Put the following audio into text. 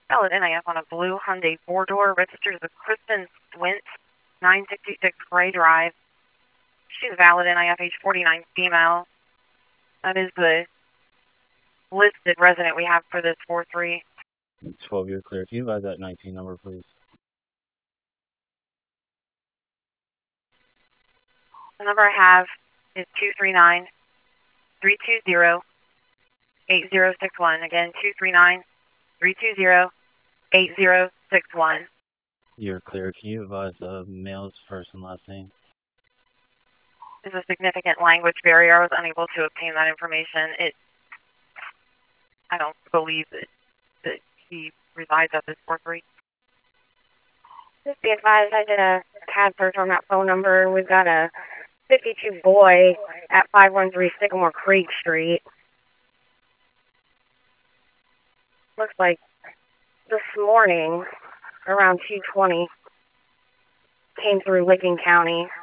Valid NIF on a blue Hyundai 4-door, registered as a Kristen Swint, 966 Gray Drive. She's valid NIF, age 49, female. That is the listed resident we have for this 4-3. 12, you're clear. Can you advise that 19 number, please? The number I have is 239-320-8061. Again, 239-320-8061. You're clear. Can you advise the male's first and last name? There's a significant language barrier. I was unable to obtain that information. I don't believe that he resides at this 4-3. Just be advised, I did a CAD search on that phone number. We've got a 52 boy at 513 Sycamore Creek Street. Looks like this morning, around 2:20, came through Licking County.